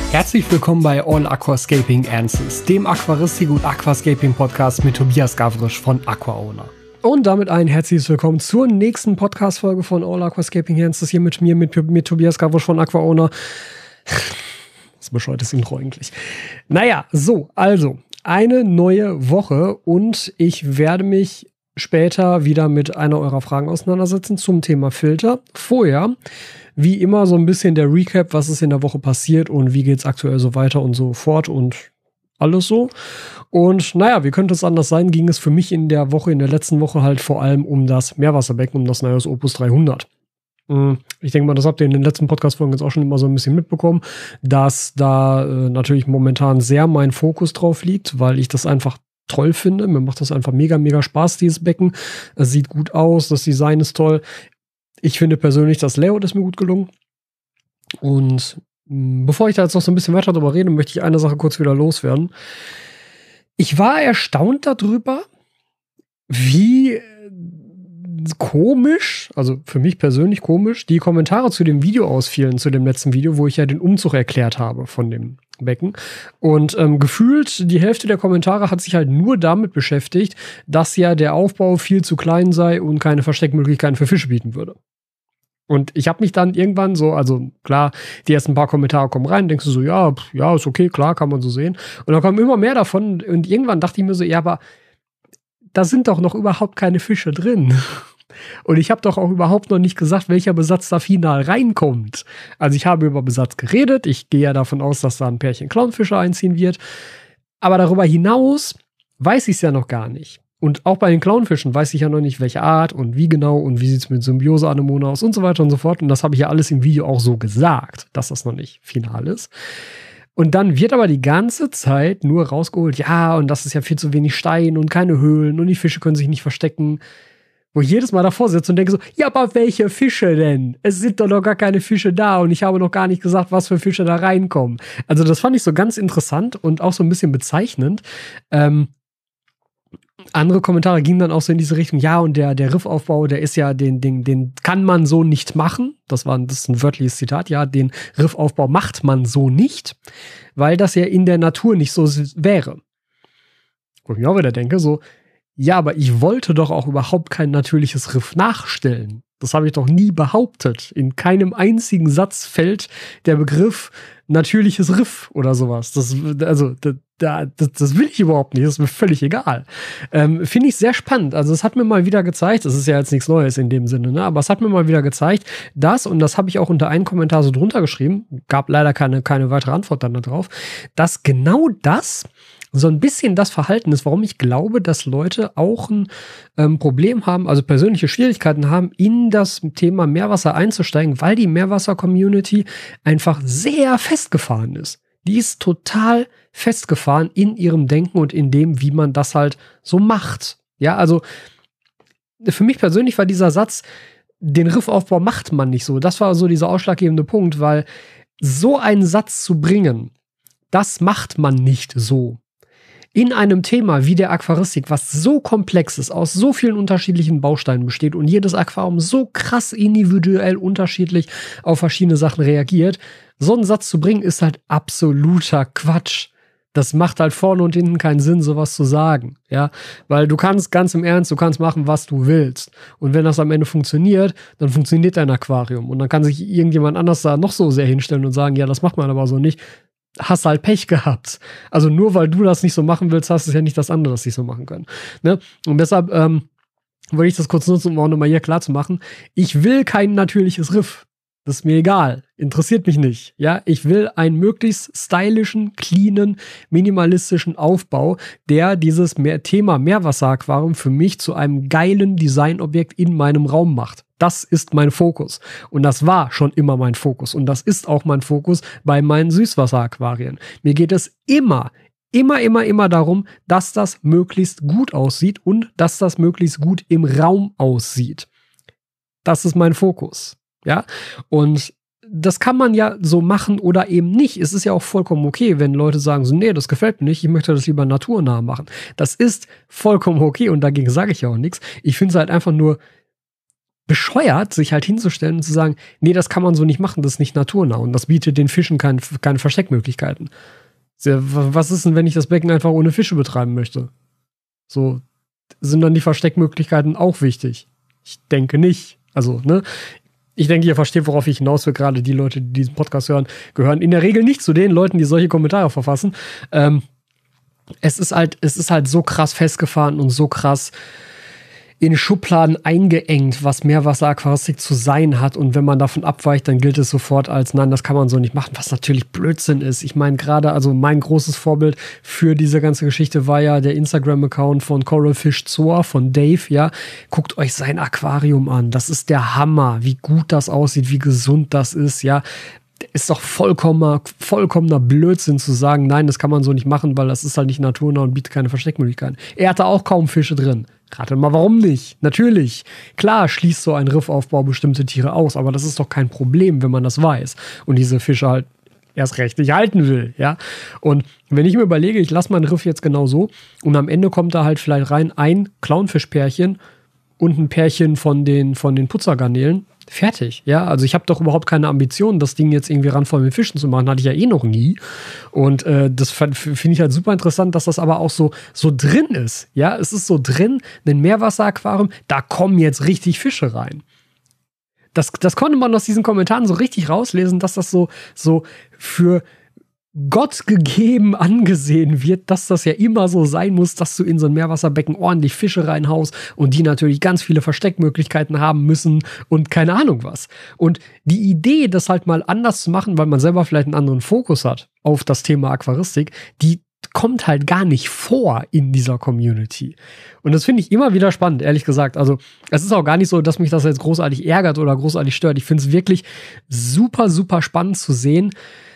Herzlich willkommen bei All Aquascaping Answers, dem Aquaristik- und Aquascaping-Podcast mit Tobias Gavrisch von AquaOwner. Und damit ein herzliches Willkommen zur nächsten Podcast-Folge von All Aquascaping Answers, hier mit mir, mit Tobias Gavrisch von AquaOwner. Was bescheuertes Intro eigentlich. Naja, also, eine neue Woche und ich werde mich später wieder mit einer eurer Fragen auseinandersetzen zum Thema Filter. Vorher, wie immer, so ein bisschen der Recap, was ist in der Woche passiert und wie geht's aktuell so weiter und so fort und alles so. Und naja, wie könnte es anders sein, ging es für mich in der letzten Woche halt vor allem um das Meerwasserbecken, um das Naos Opus 300. Ich denke mal, das habt ihr in den letzten Podcast-Folgen jetzt auch schon immer so ein bisschen mitbekommen, dass da natürlich momentan sehr mein Fokus drauf liegt, weil ich das einfach toll finde. Mir macht das einfach mega, mega Spaß, dieses Becken. Es sieht gut aus, das Design ist toll. Ich finde persönlich, das Layout ist mir gut gelungen. Und bevor ich da jetzt noch so ein bisschen weiter drüber rede, möchte ich eine Sache kurz wieder loswerden. Ich war erstaunt darüber, wie komisch, also für mich persönlich komisch, die Kommentare zu dem Video ausfielen, zu dem letzten Video, wo ich ja den Umzug erklärt habe von dem Becken. Und gefühlt die Hälfte der Kommentare hat sich halt nur damit beschäftigt, dass ja der Aufbau viel zu klein sei und keine Versteckmöglichkeiten für Fische bieten würde. Und ich habe mich dann irgendwann so, also klar, die ersten paar Kommentare kommen rein, denkst du so, ja, ist okay, klar, kann man so sehen. Und dann kommen immer mehr davon und irgendwann dachte ich mir so, ja, aber da sind doch noch überhaupt keine Fische drin. Und ich habe doch auch überhaupt noch nicht gesagt, welcher Besatz da final reinkommt. Also ich habe über Besatz geredet. Ich gehe ja davon aus, dass da ein Pärchen Clownfische einziehen wird. Aber darüber hinaus weiß ich es ja noch gar nicht. Und auch bei den Clownfischen weiß ich ja noch nicht, welche Art und wie genau und wie sieht es mit Symbiose-Anemone aus und so weiter und so fort. Und das habe ich ja alles im Video auch so gesagt, dass das noch nicht final ist. Und dann wird aber die ganze Zeit nur rausgeholt, ja, und das ist ja viel zu wenig Stein und keine Höhlen und die Fische können sich nicht verstecken. Wo ich jedes Mal davor sitze und denke so, ja, aber welche Fische denn? Es sind doch noch gar keine Fische da und ich habe noch gar nicht gesagt, was für Fische da reinkommen. Also das fand ich so ganz interessant und auch so ein bisschen bezeichnend. Andere Kommentare gingen dann auch so in diese Richtung, ja, und der Riffaufbau, der ist ja, den kann man so nicht machen. Das ist ein wörtliches Zitat, ja, den Riffaufbau macht man so nicht, weil das ja in der Natur nicht so wäre. Wo ich mir auch wieder denke, so, ja, aber ich wollte doch auch überhaupt kein natürliches Riff nachstellen. Das habe ich doch nie behauptet. In keinem einzigen Satz fällt der Begriff natürliches Riff oder sowas. Das will ich überhaupt nicht. Das ist mir völlig egal. Finde ich sehr spannend. Also es hat mir mal wieder gezeigt, das ist ja jetzt nichts Neues in dem Sinne, ne? Aber es hat mir mal wieder gezeigt, dass, und das habe ich auch unter einen Kommentar so drunter geschrieben, gab leider keine weitere Antwort dann darauf, dass genau das so ein bisschen das Verhalten ist, warum ich glaube, dass Leute auch ein Problem haben, also persönliche Schwierigkeiten haben, in das Thema Meerwasser einzusteigen, weil die Meerwasser-Community einfach sehr festgefahren ist. Die ist total festgefahren in ihrem Denken und in dem, wie man das halt so macht. Ja, also für mich persönlich war dieser Satz, den Riffaufbau macht man nicht so. Das war so dieser ausschlaggebende Punkt, weil so einen Satz zu bringen, das macht man nicht so. In einem Thema wie der Aquaristik, was so komplex ist, aus so vielen unterschiedlichen Bausteinen besteht und jedes Aquarium so krass individuell unterschiedlich auf verschiedene Sachen reagiert, so einen Satz zu bringen, ist halt absoluter Quatsch. Das macht halt vorne und hinten keinen Sinn, sowas zu sagen, ja, weil du kannst ganz im Ernst, du kannst machen, was du willst. Und wenn das am Ende funktioniert, dann funktioniert dein Aquarium und dann kann sich irgendjemand anders da noch so sehr hinstellen und sagen, ja, das macht man aber so nicht. Hast halt Pech gehabt. Also nur weil du das nicht so machen willst, hast es ja nicht, dass andere das nicht so machen können. Ne? Und deshalb wollte ich das kurz nutzen, um auch nochmal hier klar zu machen. Ich will kein natürliches Riff. Das ist mir egal. Interessiert mich nicht. Ja, ich will einen möglichst stylischen, cleanen, minimalistischen Aufbau, der dieses Thema Meerwasseraquarium für mich zu einem geilen Designobjekt in meinem Raum macht. Das ist mein Fokus. Und das war schon immer mein Fokus. Und das ist auch mein Fokus bei meinen Süßwasseraquarien. Mir geht es immer darum, dass das möglichst gut aussieht und dass das möglichst gut im Raum aussieht. Das ist mein Fokus. Ja, und das kann man ja so machen oder eben nicht. Es ist ja auch vollkommen okay, wenn Leute sagen so, nee, das gefällt mir nicht, ich möchte das lieber naturnah machen. Das ist vollkommen okay und dagegen sage ich ja auch nichts. Ich finde es halt einfach nur bescheuert, sich halt hinzustellen und zu sagen, nee, das kann man so nicht machen, das ist nicht naturnah und das bietet den Fischen keine Versteckmöglichkeiten. Was ist denn, wenn ich das Becken einfach ohne Fische betreiben möchte? So, sind dann die Versteckmöglichkeiten auch wichtig? Ich denke nicht. Also, ne? Ich denke, ihr versteht, worauf ich hinaus will. Gerade die Leute, die diesen Podcast hören, gehören in der Regel nicht zu den Leuten, die solche Kommentare verfassen. Es ist halt so krass festgefahren und so krass in Schubladen eingeengt, was Meerwasseraquaristik zu sein hat. Und wenn man davon abweicht, dann gilt es sofort als, nein, das kann man so nicht machen, was natürlich Blödsinn ist. Ich meine, gerade, also mein großes Vorbild für diese ganze Geschichte war ja der Instagram-Account von Coral Fish Zoa, von Dave, ja. Guckt euch sein Aquarium an. Das ist der Hammer, wie gut das aussieht, wie gesund das ist, ja. Ist doch vollkommener Blödsinn zu sagen, nein, das kann man so nicht machen, weil das ist halt nicht naturnah und bietet keine Versteckmöglichkeiten. Er hatte auch kaum Fische drin. Rate mal, warum nicht? Natürlich. Klar schließt so ein Riffaufbau bestimmte Tiere aus, aber das ist doch kein Problem, wenn man das weiß. Und diese Fische halt erst recht nicht halten will, ja. Und wenn ich mir überlege, ich lasse mein Riff jetzt genau so und am Ende kommt da halt vielleicht rein ein Clownfischpärchen und ein Pärchen von den Putzergarnelen. Fertig, ja. Also ich habe doch überhaupt keine Ambition, das Ding jetzt irgendwie randvoll mit Fischen zu machen. Hatte ich ja eh noch nie. Und das finde ich halt super interessant, dass das aber auch so drin ist. Ja, es ist so drin, ein Meerwasseraquarium, da kommen jetzt richtig Fische rein. Das konnte man aus diesen Kommentaren so richtig rauslesen, dass das so für Gott gegeben angesehen wird, dass das ja immer so sein muss, dass du in so ein Meerwasserbecken ordentlich Fische reinhaust und die natürlich ganz viele Versteckmöglichkeiten haben müssen und keine Ahnung was. Und die Idee, das halt mal anders zu machen, weil man selber vielleicht einen anderen Fokus hat auf das Thema Aquaristik, die kommt halt gar nicht vor in dieser Community. Und das finde ich immer wieder spannend, ehrlich gesagt. Also es ist auch gar nicht so, dass mich das jetzt großartig ärgert oder großartig stört. Ich finde es wirklich super, super spannend zu sehen,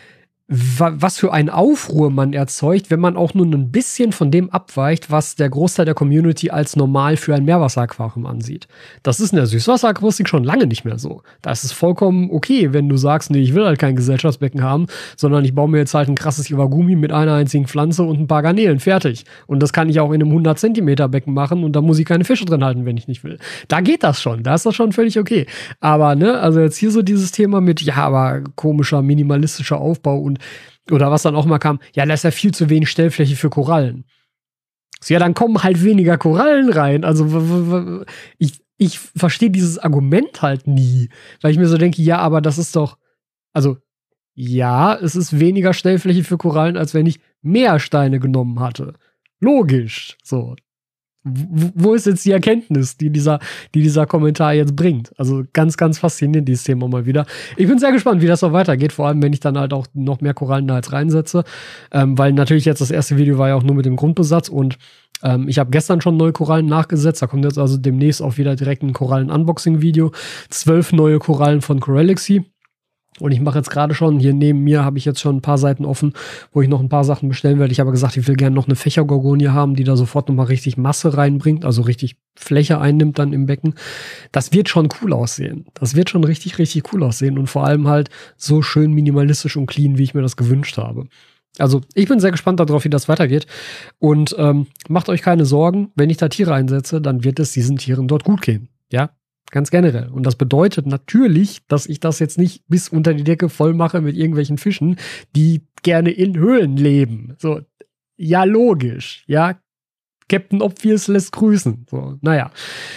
was für einen Aufruhr man erzeugt, wenn man auch nur ein bisschen von dem abweicht, was der Großteil der Community als normal für ein Meerwasseraquarium ansieht. Das ist in der Süßwasseraquaristik schon lange nicht mehr so. Da ist es vollkommen okay, wenn du sagst, nee, ich will halt kein Gesellschaftsbecken haben, sondern ich baue mir jetzt halt ein krasses Iwagumi mit einer einzigen Pflanze und ein paar Garnelen, fertig. Und das kann ich auch in einem 100 Zentimeter Becken machen und da muss ich keine Fische drin halten, wenn ich nicht will. Da geht das schon, da ist das schon völlig okay. Aber, ne, also jetzt hier so dieses Thema mit, ja, aber komischer, minimalistischer Aufbau und oder was dann auch mal kam, ja, da ist ja viel zu wenig Stellfläche für Korallen. So, ja, dann kommen halt weniger Korallen rein. Also ich verstehe dieses Argument halt nie, weil ich mir so denke, ja, aber das ist doch, also ja, es ist weniger Stellfläche für Korallen, als wenn ich mehr Steine genommen hatte. Logisch, so. Wo ist jetzt die Erkenntnis, die dieser Kommentar jetzt bringt? Also ganz, ganz faszinierend, dieses Thema mal wieder. Ich bin sehr gespannt, wie das noch weitergeht, vor allem, wenn ich dann halt auch noch mehr Korallen da jetzt reinsetze, weil natürlich jetzt das erste Video war ja auch nur mit dem Grundbesatz und ich habe gestern schon neue Korallen nachgesetzt, da kommt jetzt also demnächst auch wieder direkt ein Korallen-Unboxing-Video. 12 neue Korallen von Coralexy. Und ich mache jetzt gerade schon, hier neben mir habe ich jetzt schon ein paar Seiten offen, wo ich noch ein paar Sachen bestellen werde. Ich habe gesagt, ich will gerne noch eine Fächergorgonie haben, die da sofort nochmal richtig Masse reinbringt, also richtig Fläche einnimmt dann im Becken. Das wird schon cool aussehen. Das wird schon richtig, richtig cool aussehen und vor allem halt so schön minimalistisch und clean, wie ich mir das gewünscht habe. Also ich bin sehr gespannt darauf, wie das weitergeht. Und macht euch keine Sorgen, wenn ich da Tiere einsetze, dann wird es diesen Tieren dort gut gehen. Ja, ganz generell. Und das bedeutet natürlich, dass ich das jetzt nicht bis unter die Decke voll mache mit irgendwelchen Fischen, die gerne in Höhlen leben. So, ja, logisch. Ja, Captain Obvious lässt grüßen. So, naja.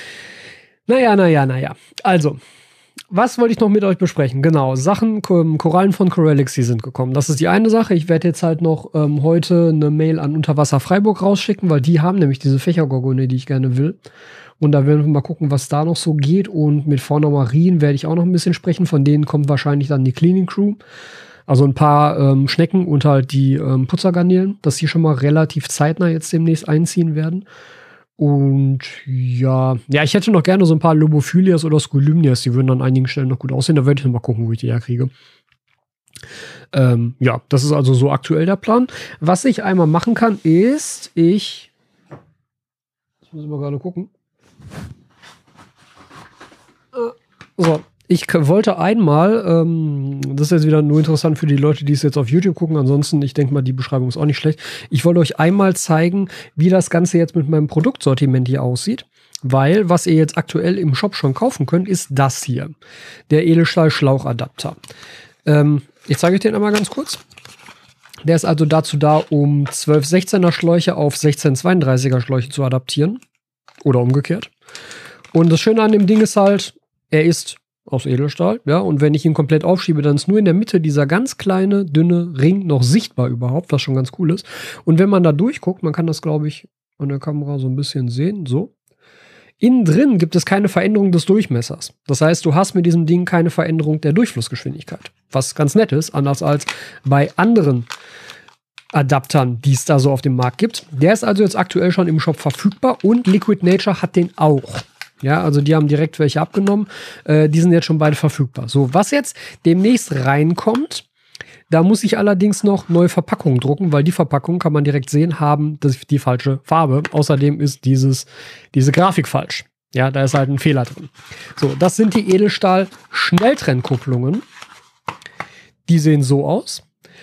Also, was wollte ich noch mit euch besprechen? Genau, Korallen von Coralexy sind gekommen. Das ist die eine Sache. Ich werde jetzt halt noch heute eine Mail an Unterwasser Freiburg rausschicken, weil die haben nämlich diese Fächergorgonie, die ich gerne will. Und da werden wir mal gucken, was da noch so geht. Und mit Fauna Marin werde ich auch noch ein bisschen sprechen. Von denen kommt wahrscheinlich dann die Cleaning Crew. Also ein paar Schnecken und halt die Putzergarnelen, dass die schon mal relativ zeitnah jetzt demnächst einziehen werden. Und ja, ich hätte noch gerne so ein paar Lobophylias oder Scolymnias. Die würden an einigen Stellen noch gut aussehen. Da werde ich noch mal gucken, wo ich die herkriege. Ja, das ist also so aktuell der Plan. Was ich einmal machen kann, ist, ich muss mal gerade gucken. So, ich wollte einmal, das ist jetzt wieder nur interessant für die Leute, die es jetzt auf YouTube gucken, ansonsten, ich denke mal, die Beschreibung ist auch nicht schlecht. Ich wollte euch einmal zeigen, wie das Ganze jetzt mit meinem Produktsortiment hier aussieht. Weil, was ihr jetzt aktuell im Shop schon kaufen könnt, ist das hier. Der Edelstahl-Schlauchadapter. Ich zeige euch den einmal ganz kurz. Der ist also dazu da, um 12-16er Schläuche auf 16-32er Schläuche zu adaptieren. Oder umgekehrt. Und das Schöne an dem Ding ist halt, er ist aus Edelstahl, ja, und wenn ich ihn komplett aufschiebe, dann ist nur in der Mitte dieser ganz kleine, dünne Ring noch sichtbar überhaupt, was schon ganz cool ist. Und wenn man da durchguckt, man kann das, glaube ich, an der Kamera so ein bisschen sehen, so. Innen drin gibt es keine Veränderung des Durchmessers. Das heißt, du hast mit diesem Ding keine Veränderung der Durchflussgeschwindigkeit. Was ganz nett ist, anders als bei anderen Adaptern, die es da so auf dem Markt gibt. Der ist also jetzt aktuell schon im Shop verfügbar und Liquid Nature hat den auch. Ja, also die haben direkt welche abgenommen. Die sind jetzt schon beide verfügbar. So, was jetzt demnächst reinkommt, da muss ich allerdings noch neue Verpackungen drucken, weil die Verpackungen, kann man direkt sehen, haben die falsche Farbe. Außerdem ist diese Grafik falsch. Ja, da ist halt ein Fehler drin. So, das sind die Edelstahl-Schnelltrennkupplungen. Die sehen so aus.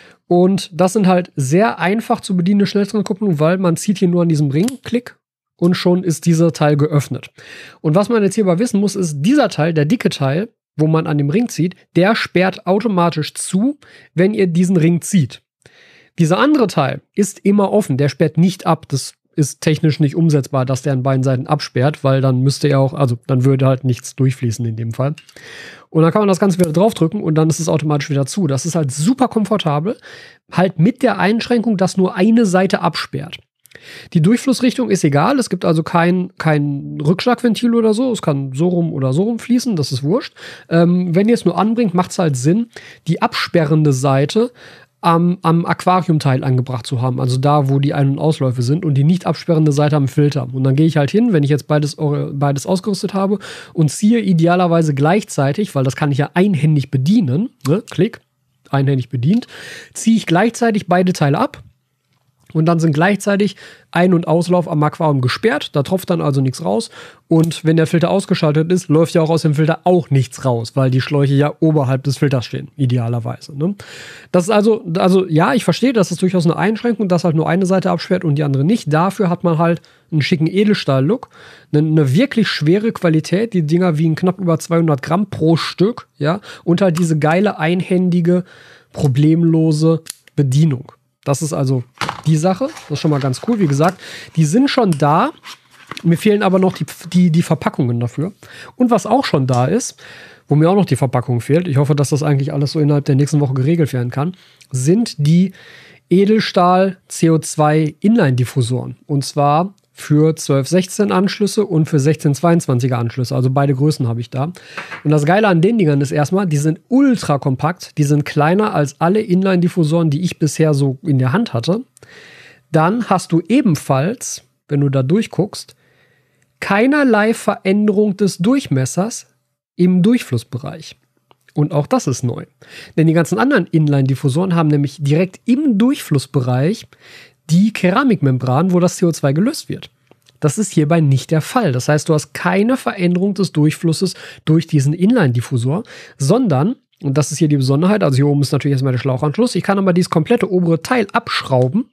Und das sind halt sehr einfach zu bedienende Schnelltrennkupplungen, weil man zieht hier nur an diesem Ring, Klick, und schon ist dieser Teil geöffnet. Und was man jetzt hierbei wissen muss, ist, dieser Teil, der dicke Teil, wo man an dem Ring zieht, der sperrt automatisch zu, wenn ihr diesen Ring zieht. Dieser andere Teil ist immer offen, der sperrt nicht ab. Das ist technisch nicht umsetzbar, dass der an beiden Seiten absperrt, weil dann müsste er auch, also dann würde halt nichts durchfließen in dem Fall. Und dann kann man das Ganze wieder draufdrücken und dann ist es automatisch wieder zu. Das ist halt super komfortabel, halt mit der Einschränkung, dass nur eine Seite absperrt. Die Durchflussrichtung ist egal, es gibt also kein Rückschlagventil oder so, es kann so rum oder so rum fließen, das ist wurscht. Wenn ihr es nur anbringt, macht es halt Sinn, die absperrende Seite am Aquariumteil angebracht zu haben, also da, wo die Ein- und Ausläufe sind und die nicht absperrende Seite am Filter. Und dann gehe ich halt hin, wenn ich jetzt beides ausgerüstet habe und ziehe idealerweise gleichzeitig, weil das kann ich ja einhändig bedienen, ne? Klick, einhändig bedient, ziehe ich gleichzeitig beide Teile ab. Und dann sind gleichzeitig Ein- und Auslauf am Aquarium gesperrt. Da tropft dann also nichts raus. Und wenn der Filter ausgeschaltet ist, läuft ja auch aus dem Filter auch nichts raus, weil die Schläuche ja oberhalb des Filters stehen, idealerweise. Ne? Das ist also ja, ich verstehe, das ist durchaus eine Einschränkung, dass halt nur eine Seite absperrt und die andere nicht. Dafür hat man halt einen schicken Edelstahl-Look. Eine wirklich schwere Qualität. Die Dinger wiegen knapp über 200 Gramm pro Stück. Ja? Und halt diese geile, einhändige, problemlose Bedienung. Das ist also die Sache. Das ist schon mal ganz cool. Wie gesagt, die sind schon da. Mir fehlen aber noch die Verpackungen dafür. Und was auch schon da ist, wo mir auch noch die Verpackung fehlt, ich hoffe, dass das eigentlich alles so innerhalb der nächsten Woche geregelt werden kann, sind die Edelstahl CO2 Inline-Diffusoren. Und zwar für 12-16 Anschlüsse und für 16-22er Anschlüsse. Also beide Größen habe ich da. Und das Geile an den Dingern ist erstmal, die sind ultra kompakt. Die sind kleiner als alle Inline-Diffusoren, die ich bisher so in der Hand hatte. Dann hast du ebenfalls, wenn du da durchguckst, keinerlei Veränderung des Durchmessers im Durchflussbereich. Und auch das ist neu. Denn die ganzen anderen Inline-Diffusoren haben nämlich direkt im Durchflussbereich die Keramikmembran, wo das CO2 gelöst wird. Das ist hierbei nicht der Fall. Das heißt, du hast keine Veränderung des Durchflusses durch diesen Inline-Diffusor, sondern, und das ist hier die Besonderheit, also hier oben ist natürlich erstmal der Schlauchanschluss, ich kann aber dieses komplette obere Teil abschrauben.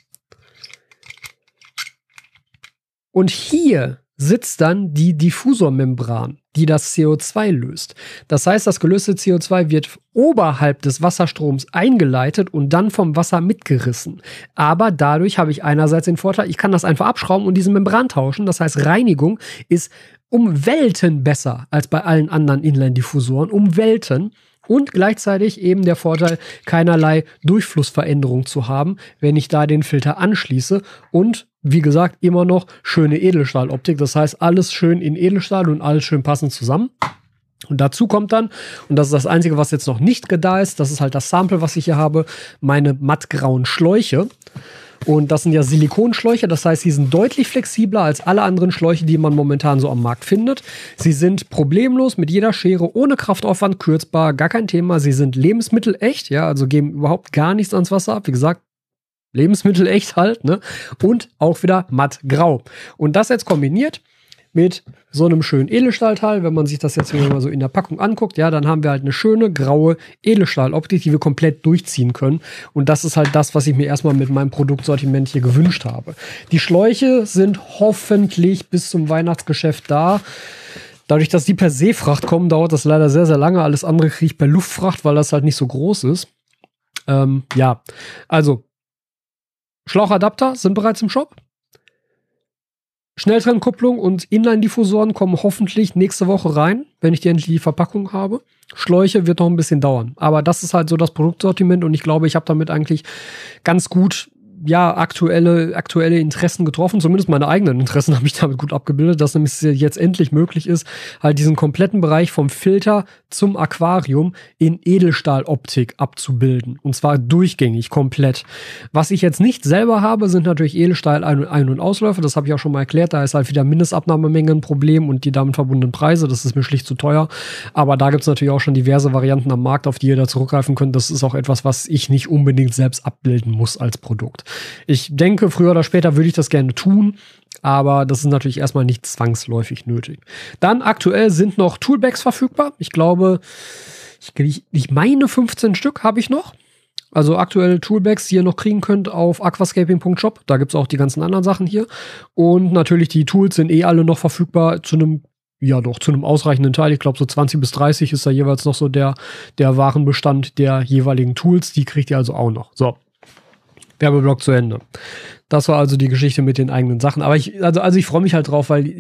Und hier sitzt dann die Diffusormembran, die das CO2 löst. Das heißt, das gelöste CO2 wird oberhalb des Wasserstroms eingeleitet und dann vom Wasser mitgerissen. Aber dadurch habe ich einerseits den Vorteil, ich kann das einfach abschrauben und diese Membran tauschen. Das heißt, Reinigung ist um Welten besser als bei allen anderen Inline-Diffusoren. Um Welten. Und gleichzeitig eben der Vorteil, keinerlei Durchflussveränderung zu haben, wenn ich da den Filter anschließe. Und wie gesagt, immer noch schöne Edelstahloptik. Das heißt, alles schön in Edelstahl und alles schön passend zusammen. Und dazu kommt dann, und das ist das Einzige, was jetzt noch nicht da ist, das ist halt das Sample, was ich hier habe, meine mattgrauen Schläuche. Und das sind ja Silikonschläuche, das heißt, sie sind deutlich flexibler als alle anderen Schläuche, die man momentan so am Markt findet. Sie sind problemlos mit jeder Schere, ohne Kraftaufwand kürzbar, gar kein Thema. Sie sind lebensmittelecht, ja, also geben überhaupt gar nichts ans Wasser ab. Wie gesagt, lebensmittelecht halt, ne? Und auch wieder mattgrau. Und das jetzt kombiniert mit so einem schönen Edelstahlteil. Wenn man sich das jetzt mal so in der Packung anguckt, ja, dann haben wir halt eine schöne graue Edelstahloptik, die wir komplett durchziehen können. Und das ist halt das, was ich mir erstmal mit meinem Produktsortiment hier gewünscht habe. Die Schläuche sind hoffentlich bis zum Weihnachtsgeschäft da. Dadurch, dass die per Seefracht kommen, dauert das leider sehr, sehr lange. Alles andere kriege ich per Luftfracht, weil das halt nicht so groß ist. Ja, also Schlauchadapter sind bereits im Shop. Schnelltrennkupplung und Inline-Diffusoren kommen hoffentlich nächste Woche rein, wenn ich endlich die Verpackung habe. Schläuche wird noch ein bisschen dauern. Aber das ist halt so das Produktsortiment und ich glaube, ich habe damit eigentlich ganz gut aktuelle Interessen getroffen, zumindest meine eigenen Interessen habe ich damit gut abgebildet, dass nämlich jetzt endlich möglich ist, halt diesen kompletten Bereich vom Filter zum Aquarium in Edelstahloptik abzubilden. Und zwar durchgängig, komplett. Was ich jetzt nicht selber habe, sind natürlich Edelstahl-Ein- und Ausläufer. Das habe ich auch schon mal erklärt. Da ist halt wieder Mindestabnahmemenge ein Problem und die damit verbundenen Preise. Das ist mir schlicht zu teuer. Aber da gibt es natürlich auch schon diverse Varianten am Markt, auf die ihr da zurückgreifen könnt. Das ist auch etwas, was ich nicht unbedingt selbst abbilden muss als Produkt. Ich denke, früher oder später würde ich das gerne tun, aber das ist natürlich erstmal nicht zwangsläufig nötig. Dann aktuell sind noch Toolbags verfügbar. Ich glaube, ich meine 15 Stück habe ich noch. Also aktuelle Toolbags, die ihr noch kriegen könnt auf aquascaping.shop. Da gibt es auch die ganzen anderen Sachen hier. Und natürlich die Tools sind alle noch verfügbar zu einem ausreichenden Teil. Ich glaube, so 20 bis 30 ist da jeweils noch so der Warenbestand der jeweiligen Tools. Die kriegt ihr also auch noch. So. Werbeblock zu Ende. Das war also die Geschichte mit den eigenen Sachen. Aber ich freue mich halt drauf, weil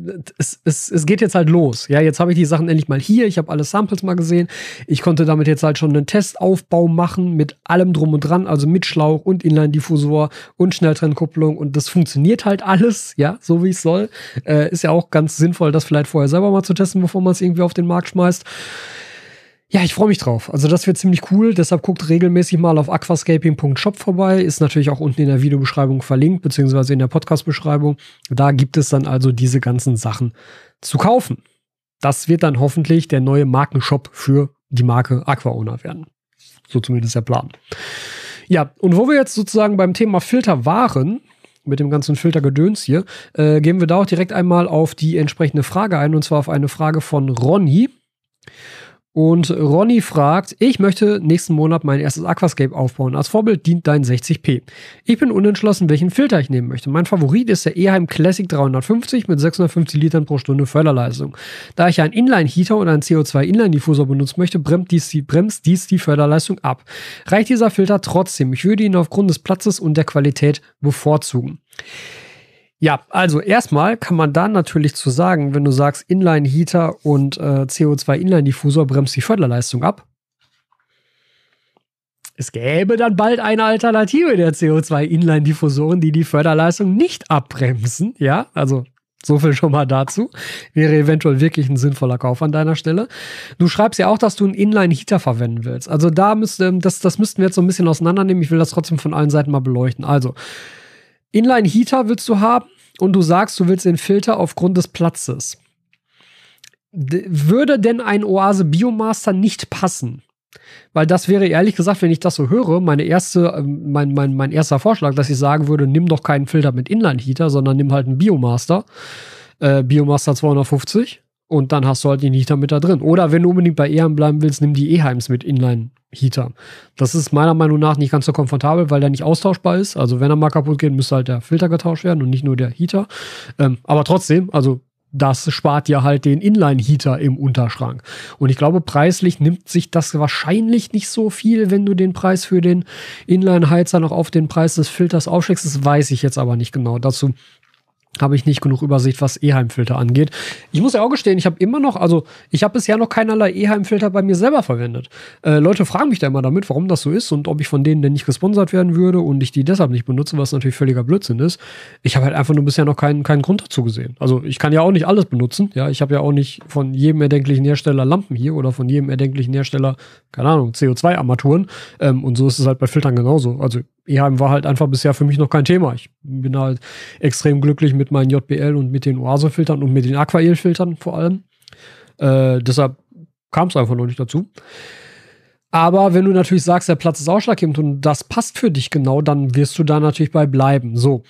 es geht jetzt halt los. Ja, jetzt habe ich die Sachen endlich mal hier. Ich habe alle Samples mal gesehen. Ich konnte damit jetzt halt schon einen Testaufbau machen mit allem drum und dran, also mit Schlauch und Inline-Diffusor und Schnelltrennkupplung. Und das funktioniert halt alles, ja, so wie es soll. Ist ja auch ganz sinnvoll, das vielleicht vorher selber mal zu testen, bevor man es irgendwie auf den Markt schmeißt. Ja, ich freue mich drauf. Also das wird ziemlich cool. Deshalb guckt regelmäßig mal auf aquascaping.shop vorbei. Ist natürlich auch unten in der Videobeschreibung verlinkt, beziehungsweise in der Podcast-Beschreibung. Da gibt es dann also diese ganzen Sachen zu kaufen. Das wird dann hoffentlich der neue Markenshop für die Marke AquaOwner werden. So zumindest der Plan. Ja, und wo wir jetzt sozusagen beim Thema Filter waren, mit dem ganzen Filtergedöns hier, gehen wir da auch direkt einmal auf die entsprechende Frage ein, und zwar auf eine Frage von Ronny. Und Ronny fragt, ich möchte nächsten Monat mein erstes Aquascape aufbauen. Als Vorbild dient dein 60p. Ich bin unentschlossen, welchen Filter ich nehmen möchte. Mein Favorit ist der Eheim Classic 350 mit 650 Litern pro Stunde Förderleistung. Da ich einen Inline-Heater und einen CO2-Inline-Diffusor benutzen möchte, bremst dies die Förderleistung ab. Reicht dieser Filter trotzdem? Ich würde ihn aufgrund des Platzes und der Qualität bevorzugen. Ja, also erstmal kann man da natürlich zu sagen, wenn du sagst Inline-Heater und CO2-Inline-Diffusor bremst die Förderleistung ab. Es gäbe dann bald eine Alternative der CO2-Inline-Diffusoren, die die Förderleistung nicht abbremsen. Ja, also so viel schon mal dazu. Wäre eventuell wirklich ein sinnvoller Kauf an deiner Stelle. Du schreibst ja auch, dass du einen Inline-Heater verwenden willst. Also da müssten wir jetzt so ein bisschen auseinandernehmen. Ich will das trotzdem von allen Seiten mal beleuchten. Also Inline-Heater willst du haben und du sagst, du willst den Filter aufgrund des Platzes. Würde denn ein Oase Biomaster nicht passen? Weil das wäre ehrlich gesagt, wenn ich das so höre, mein erster Vorschlag, dass ich sagen würde, nimm doch keinen Filter mit Inline-Heater, sondern nimm halt einen Biomaster. Biomaster 250 und dann hast du halt den Heater mit da drin. Oder wenn du unbedingt bei Eheim bleiben willst, nimm die Eheims mit Inline-Heater. Das ist meiner Meinung nach nicht ganz so komfortabel, weil der nicht austauschbar ist. Also wenn er mal kaputt geht, müsste halt der Filter getauscht werden und nicht nur der Heater. Aber trotzdem, also das spart ja halt den Inline-Heater im Unterschrank. Und ich glaube, preislich nimmt sich das wahrscheinlich nicht so viel, wenn du den Preis für den Inline-Heizer noch auf den Preis des Filters aufschlägst. Das weiß ich jetzt aber nicht genau. Dazu habe ich nicht genug Übersicht, was Eheim-Filter angeht. Ich muss ja auch gestehen, ich habe bisher noch keinerlei Eheim-Filter bei mir selber verwendet. Leute fragen mich da immer damit, warum das so ist und ob ich von denen denn nicht gesponsert werden würde und ich die deshalb nicht benutze, was natürlich völliger Blödsinn ist. Ich habe halt einfach nur bisher noch keinen Grund dazu gesehen. Also ich kann ja auch nicht alles benutzen. Ja, ich habe ja auch nicht von jedem erdenklichen Hersteller Lampen hier oder von jedem erdenklichen Hersteller, keine Ahnung, CO2-Armaturen. Und so ist es halt bei Filtern genauso. Also Eheim war halt einfach bisher für mich noch kein Thema. Ich bin halt extrem glücklich mit meinen JBL und mit den Oase-Filtern und mit den Aquael-Filtern vor allem. Deshalb kam es einfach noch nicht dazu. Aber wenn du natürlich sagst, der Platz ist ausschlaggebend und das passt für dich genau, dann wirst du da natürlich bei bleiben. So,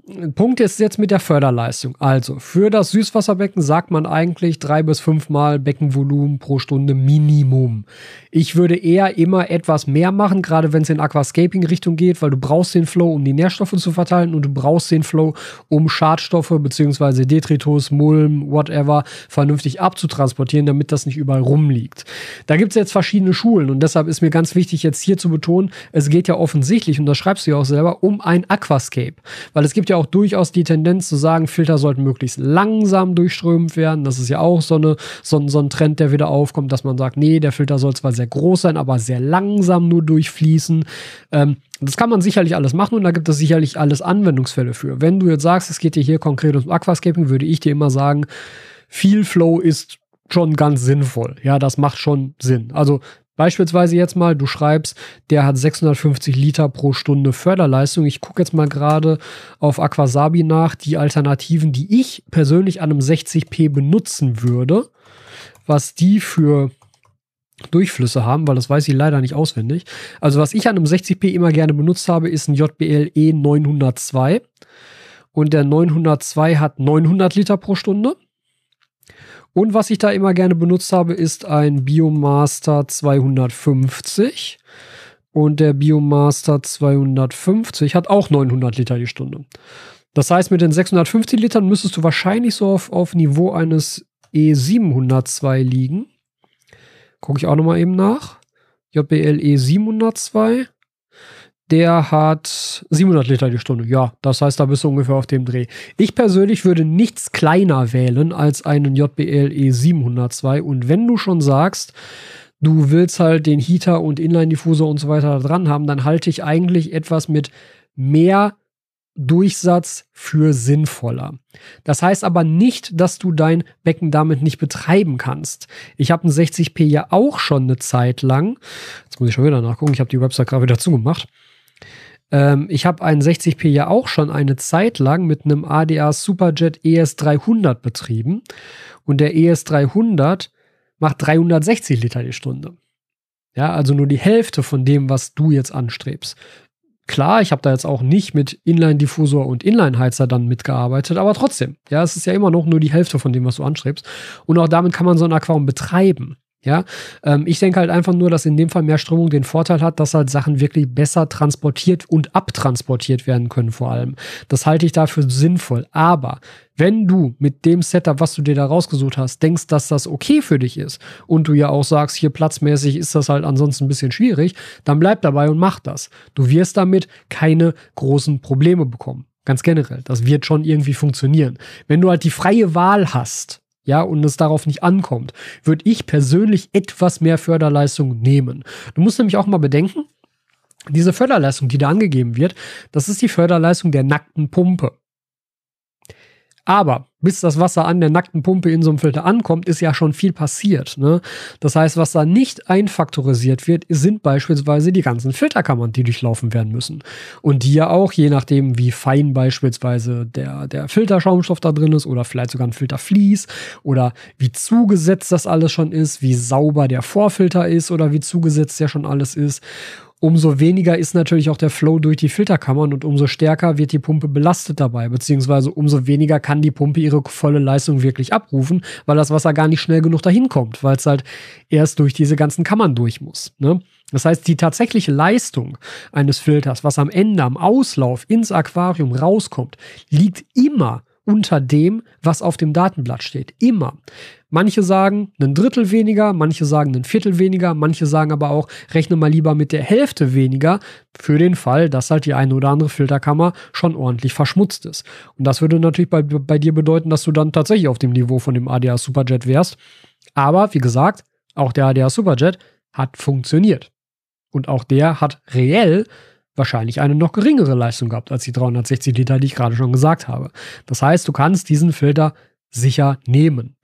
Punkt ist jetzt mit der Förderleistung. Also für das Süßwasserbecken sagt man eigentlich 3 bis 5 Mal Beckenvolumen pro Stunde Minimum. Ich würde eher immer etwas mehr machen, gerade wenn es in Aquascaping-Richtung geht, weil du brauchst den Flow, um die Nährstoffe zu verteilen und du brauchst den Flow, um Schadstoffe bzw. Detritus, Mulm, whatever, vernünftig abzutransportieren, damit das nicht überall rumliegt. Da gibt es jetzt verschiedene Schulen und deshalb ist mir ganz wichtig, jetzt hier zu betonen, es geht ja offensichtlich, und das schreibst du ja auch selber, um ein Aquascape. Weil es gibt ja auch durchaus die Tendenz zu sagen, Filter sollten möglichst langsam durchströmt werden. Das ist ja auch so ein Trend, der wieder aufkommt, dass man sagt, nee, der Filter soll zwar sehr groß sein, aber sehr langsam nur durchfließen. Das kann man sicherlich alles machen und da gibt es sicherlich alles Anwendungsfälle für. Wenn du jetzt sagst, es geht dir hier konkret ums Aquascaping, würde ich dir immer sagen, viel Flow ist schon ganz sinnvoll. Ja, das macht schon Sinn. Also beispielsweise jetzt mal, du schreibst, der hat 650 Liter pro Stunde Förderleistung. Ich gucke jetzt mal gerade auf Aquasabi nach, die Alternativen, die ich persönlich an einem 60p benutzen würde, was die für Durchflüsse haben, weil das weiß ich leider nicht auswendig. Also was ich an einem 60p immer gerne benutzt habe, ist ein JBL E902 und der 902 hat 900 Liter pro Stunde. Und was ich da immer gerne benutzt habe, ist ein Biomaster 250. Und der Biomaster 250 hat auch 900 Liter die Stunde. Das heißt, mit den 650 Litern müsstest du wahrscheinlich so auf Niveau eines E702 liegen. Gucke ich auch nochmal eben nach. JBL E702. Der hat 700 Liter die Stunde. Ja, das heißt, da bist du ungefähr auf dem Dreh. Ich persönlich würde nichts kleiner wählen als einen JBL E702. Und wenn du schon sagst, du willst halt den Heater und Inline-Diffusor und so weiter da dran haben, dann halte ich eigentlich etwas mit mehr Durchsatz für sinnvoller. Das heißt aber nicht, dass du dein Becken damit nicht betreiben kannst. Ich habe ein 60p ja auch schon eine Zeit lang. Jetzt muss ich schon wieder nachgucken. Ich habe die Website gerade wieder zugemacht. Ich habe einen 60p ja auch schon eine Zeit lang mit einem ADA Superjet ES300 betrieben. Und der ES300 macht 360 Liter die Stunde. Ja, also nur die Hälfte von dem, was du jetzt anstrebst. Klar, ich habe da jetzt auch nicht mit Inline-Diffusor und Inline-Heizer dann mitgearbeitet, aber trotzdem, ja, es ist ja immer noch nur die Hälfte von dem, was du anstrebst. Und auch damit kann man so ein Aquarium betreiben. Ja, ich denke halt einfach nur, dass in dem Fall mehr Strömung den Vorteil hat, dass halt Sachen wirklich besser transportiert und abtransportiert werden können vor allem. Das halte ich dafür sinnvoll. Aber wenn du mit dem Setup, was du dir da rausgesucht hast, denkst, dass das okay für dich ist und du ja auch sagst, hier platzmäßig ist das halt ansonsten ein bisschen schwierig, dann bleib dabei und mach das. Du wirst damit keine großen Probleme bekommen. Ganz generell. Das wird schon irgendwie funktionieren. Wenn du halt die freie Wahl hast, ja, und es darauf nicht ankommt, würde ich persönlich etwas mehr Förderleistung nehmen. Du musst nämlich auch mal bedenken, diese Förderleistung, die da angegeben wird, das ist die Förderleistung der nackten Pumpe. Aber bis das Wasser an der nackten Pumpe in so einem Filter ankommt, ist ja schon viel passiert. Ne? Das heißt, was da nicht einfaktorisiert wird, sind beispielsweise die ganzen Filterkammern, die durchlaufen werden müssen. Und die ja auch, je nachdem, wie fein beispielsweise der Filterschaumstoff da drin ist oder vielleicht sogar ein Filtervlies oder wie zugesetzt das alles schon ist, wie sauber der Vorfilter ist oder wie zugesetzt der schon alles ist. Umso weniger ist natürlich auch der Flow durch die Filterkammern und umso stärker wird die Pumpe belastet dabei, beziehungsweise umso weniger kann die Pumpe ihre volle Leistung wirklich abrufen, weil das Wasser gar nicht schnell genug dahin kommt, weil es halt erst durch diese ganzen Kammern durch muss. Ne? Das heißt, die tatsächliche Leistung eines Filters, was am Ende, am Auslauf ins Aquarium rauskommt, liegt immer unter dem, was auf dem Datenblatt steht. Immer. Manche sagen ein Drittel weniger, manche sagen ein Viertel weniger, manche sagen aber auch, rechne mal lieber mit der Hälfte weniger, für den Fall, dass halt die eine oder andere Filterkammer schon ordentlich verschmutzt ist. Und das würde natürlich bei dir bedeuten, dass du dann tatsächlich auf dem Niveau von dem ADA Superjet wärst. Aber, wie gesagt, auch der ADA Superjet hat funktioniert. Und auch der hat reell wahrscheinlich eine noch geringere Leistung gehabt als die 360 Liter, die ich gerade schon gesagt habe. Das heißt, du kannst diesen Filter sicher nehmen.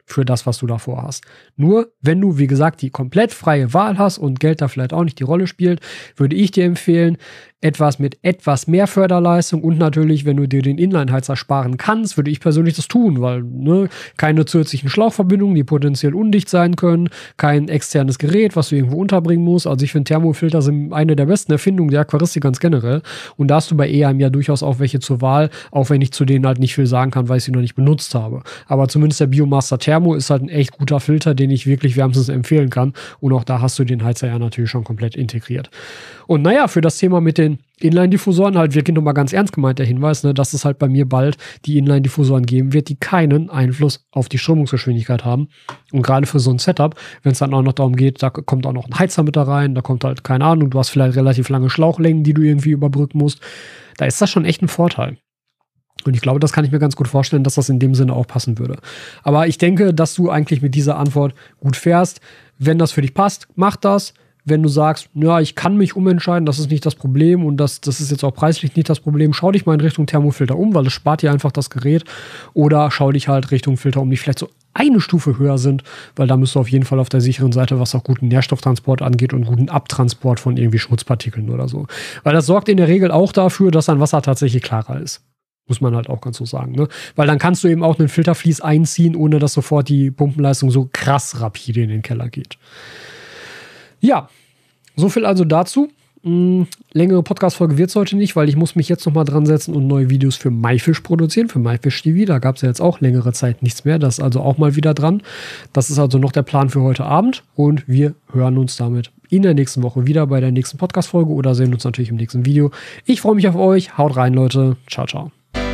für das, was du davor hast. Nur, wenn du, wie gesagt, die komplett freie Wahl hast und Geld da vielleicht auch nicht die Rolle spielt, würde ich dir empfehlen, etwas mit etwas mehr Förderleistung und natürlich, wenn du dir den Inline-Heizer sparen kannst, würde ich persönlich das tun, weil keine zusätzlichen Schlauchverbindungen, die potenziell undicht sein können, kein externes Gerät, was du irgendwo unterbringen musst. Also ich finde, Thermofilter sind eine der besten Erfindungen der Aquaristik ganz generell. Und da hast du bei EHM ja durchaus auch welche zur Wahl, auch wenn ich zu denen halt nicht viel sagen kann, weil ich sie noch nicht benutzt habe. Aber zumindest der Biomaster Thermo ist halt ein echt guter Filter, den ich wirklich wärmstens empfehlen kann. Und auch da hast du den Heizer ja natürlich schon komplett integriert. Und naja, für das Thema mit den Inline-Diffusoren halt wirklich nochmal ganz ernst gemeint der Hinweis, dass es halt bei mir bald die Inline-Diffusoren geben wird, die keinen Einfluss auf die Strömungsgeschwindigkeit haben. Und gerade für so ein Setup, wenn es dann auch noch darum geht, da kommt auch noch ein Heizer mit da rein, da kommt halt, keine Ahnung, du hast vielleicht relativ lange Schlauchlängen, die du irgendwie überbrücken musst. Da ist das schon echt ein Vorteil. Und ich glaube, das kann ich mir ganz gut vorstellen, dass das in dem Sinne auch passen würde. Aber ich denke, dass du eigentlich mit dieser Antwort gut fährst. Wenn das für dich passt, mach das. Wenn du sagst, ja, ich kann mich umentscheiden, das ist nicht das Problem und das ist jetzt auch preislich nicht das Problem, schau dich mal in Richtung Thermofilter um, weil es spart dir einfach das Gerät. Oder schau dich halt Richtung Filter um, die vielleicht so eine Stufe höher sind, weil da bist du auf jeden Fall auf der sicheren Seite, was auch guten Nährstofftransport angeht und guten Abtransport von irgendwie Schmutzpartikeln oder so. Weil das sorgt in der Regel auch dafür, dass dein Wasser tatsächlich klarer ist. Muss man halt auch ganz so sagen, ne? Weil dann kannst du eben auch einen Filtervlies einziehen, ohne dass sofort die Pumpenleistung so krass rapide in den Keller geht. Ja, so viel also dazu. Längere Podcast-Folge wird es heute nicht, weil ich muss mich jetzt noch mal dran setzen und neue Videos für MyFish produzieren, für MyFish TV. Da gab es ja jetzt auch längere Zeit nichts mehr. Das ist also auch mal wieder dran. Das ist also noch der Plan für heute Abend und wir hören uns damit in der nächsten Woche wieder bei der nächsten Podcast-Folge oder sehen uns natürlich im nächsten Video. Ich freue mich auf euch. Haut rein, Leute. Ciao, ciao.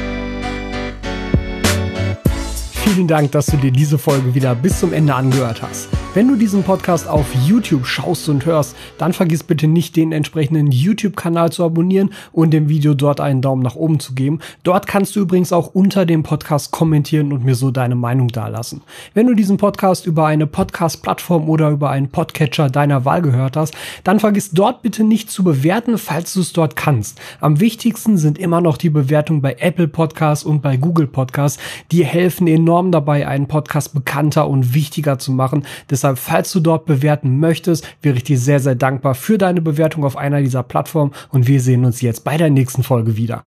Vielen Dank, dass du dir diese Folge wieder bis zum Ende angehört hast. Wenn du diesen Podcast auf YouTube schaust und hörst, dann vergiss bitte nicht, den entsprechenden YouTube-Kanal zu abonnieren und dem Video dort einen Daumen nach oben zu geben. Dort kannst du übrigens auch unter dem Podcast kommentieren und mir so deine Meinung dalassen. Wenn du diesen Podcast über eine Podcast-Plattform oder über einen Podcatcher deiner Wahl gehört hast, dann vergiss dort bitte nicht zu bewerten, falls du es dort kannst. Am wichtigsten sind immer noch die Bewertungen bei Apple Podcasts und bei Google Podcasts. Die helfen enorm dabei, einen Podcast bekannter und wichtiger zu machen. Deshalb, falls du dort bewerten möchtest, wäre ich dir sehr, sehr dankbar für deine Bewertung auf einer dieser Plattformen und wir sehen uns jetzt bei der nächsten Folge wieder.